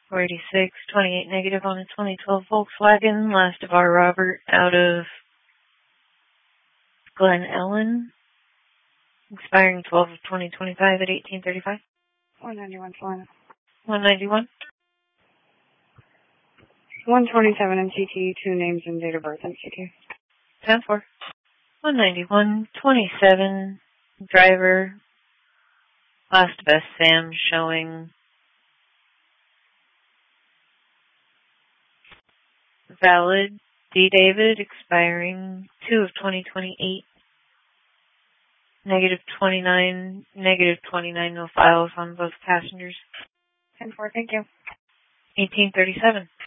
486, 28 negative on a 2012 Volkswagen. Last of our Robert out of Glen Ellen. Expiring 12 of 2025 at 1835. 191 Solana. 191. 127 MCT, 2 names and date of birth MCT. 10-4. 191, 27, driver, last best Sam showing valid, D. David, expiring 2 of 2028, negative 29, no files on both passengers. 10-4, thank you. 1837.